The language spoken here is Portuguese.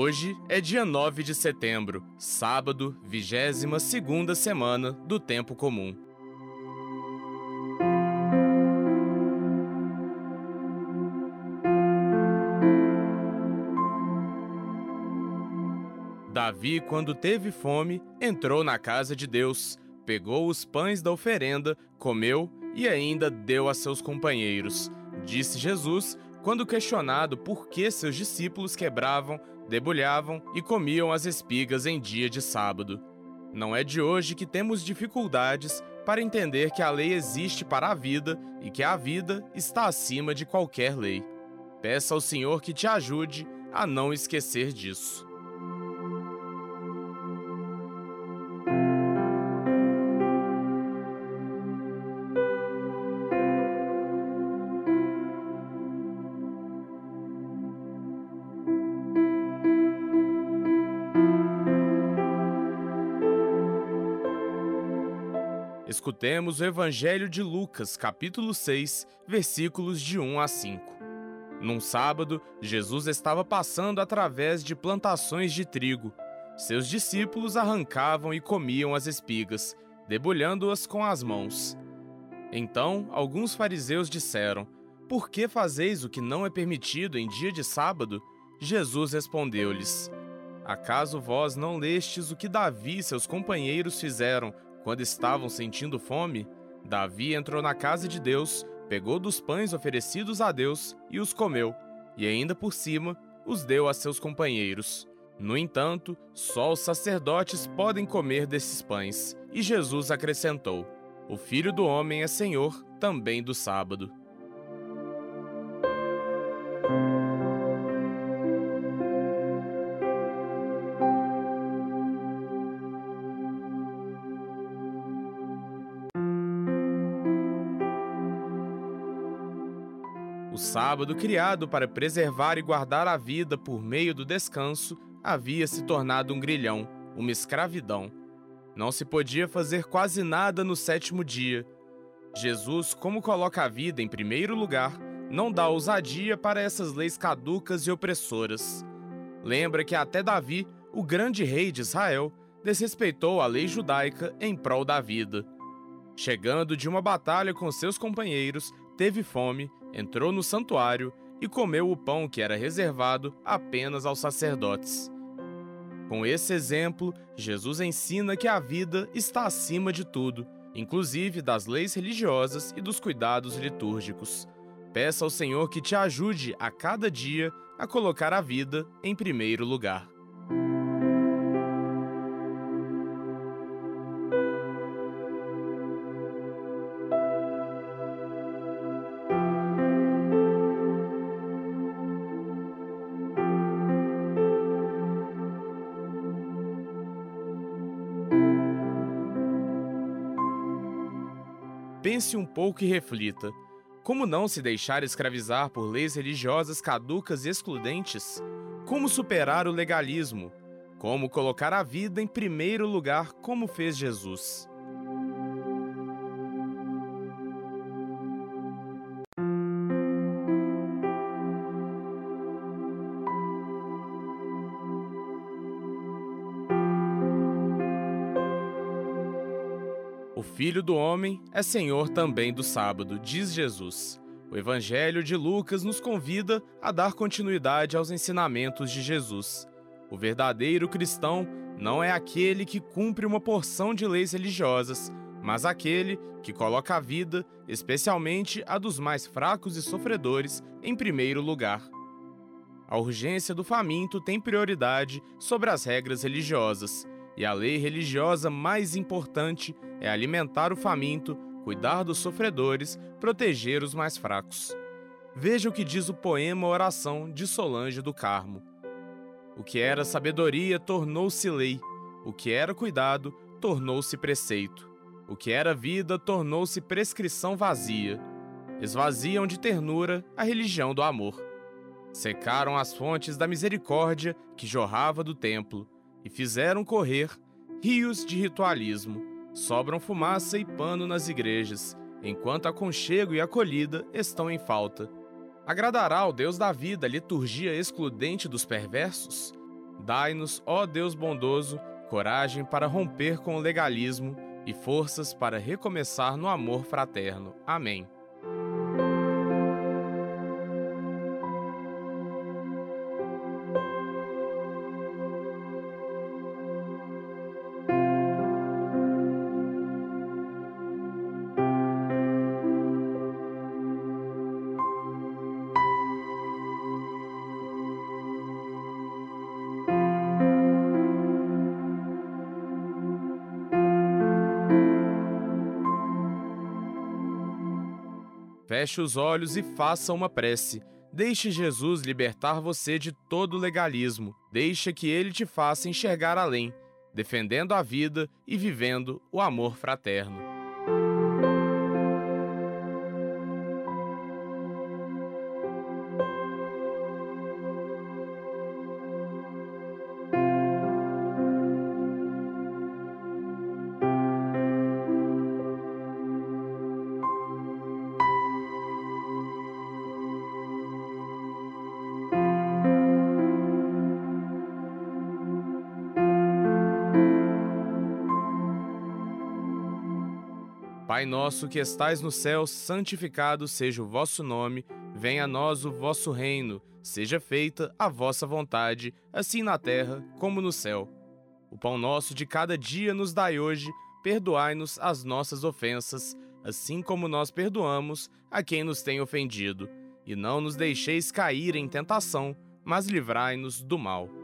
Hoje é dia 9 de setembro, sábado, 22ª semana do Tempo Comum. Davi, quando teve fome, entrou na casa de Deus, pegou os pães da oferenda, comeu e ainda deu a seus companheiros. Disse Jesus, quando questionado por que seus discípulos quebravam, debulhavam e comiam as espigas em dia de sábado. Não é de hoje que temos dificuldades para entender que a lei existe para a vida e que a vida está acima de qualquer lei. Peça ao Senhor que te ajude a não esquecer disso. Escutemos o Evangelho de Lucas, capítulo 6, versículos de 1 a 5. Num sábado, Jesus estava passando através de plantações de trigo. Seus discípulos arrancavam e comiam as espigas, debulhando-as com as mãos. Então, alguns fariseus disseram: "Por que fazeis o que não é permitido em dia de sábado?" Jesus respondeu-lhes: "Acaso vós não lestes o que Davi e seus companheiros fizeram quando estavam sentindo fome? Davi entrou na casa de Deus, pegou dos pães oferecidos a Deus e os comeu, e ainda por cima os deu a seus companheiros. No entanto, só os sacerdotes podem comer desses pães." E Jesus acrescentou: "O Filho do Homem é Senhor também do sábado." O sábado, criado para preservar e guardar a vida por meio do descanso, havia se tornado um grilhão, uma escravidão. Não se podia fazer quase nada no sétimo dia. Jesus, como coloca a vida em primeiro lugar, não dá ousadia para essas leis caducas e opressoras. Lembra que até Davi, o grande rei de Israel, desrespeitou a lei judaica em prol da vida. Chegando de uma batalha com seus companheiros, teve fome, entrou no santuário e comeu o pão que era reservado apenas aos sacerdotes. Com esse exemplo, Jesus ensina que a vida está acima de tudo, inclusive das leis religiosas e dos cuidados litúrgicos. Peça ao Senhor que te ajude a cada dia a colocar a vida em primeiro lugar. Pense um pouco e reflita. Como não se deixar escravizar por leis religiosas caducas e excludentes? Como superar o legalismo? Como colocar a vida em primeiro lugar, como fez Jesus? O Filho do Homem é Senhor também do sábado, diz Jesus. O Evangelho de Lucas nos convida a dar continuidade aos ensinamentos de Jesus. O verdadeiro cristão não é aquele que cumpre uma porção de leis religiosas, mas aquele que coloca a vida, especialmente a dos mais fracos e sofredores, em primeiro lugar. A urgência do faminto tem prioridade sobre as regras religiosas, e a lei religiosa mais importante é alimentar o faminto, cuidar dos sofredores, proteger os mais fracos. Veja o que diz o poema Oração de Solange do Carmo. O que era sabedoria tornou-se lei, o que era cuidado tornou-se preceito, o que era vida tornou-se prescrição vazia. Esvaziam de ternura a religião do amor. Secaram as fontes da misericórdia que jorrava do templo, e fizeram correr rios de ritualismo. Sobram fumaça e pano nas igrejas, enquanto aconchego e acolhida estão em falta. Agradará ao Deus da vida a liturgia excludente dos perversos? Dai-nos, ó Deus bondoso, coragem para romper com o legalismo e forças para recomeçar no amor fraterno. Amém. Feche os olhos e faça uma prece. Deixe Jesus libertar você de todo legalismo. Deixe que Ele te faça enxergar além, defendendo a vida e vivendo o amor fraterno. Pai nosso que estais no céu, santificado seja o vosso nome, venha a nós o vosso reino, seja feita a vossa vontade, assim na terra como no céu. O pão nosso de cada dia nos dai hoje, perdoai-nos as nossas ofensas, assim como nós perdoamos a quem nos tem ofendido. E não nos deixeis cair em tentação, mas livrai-nos do mal.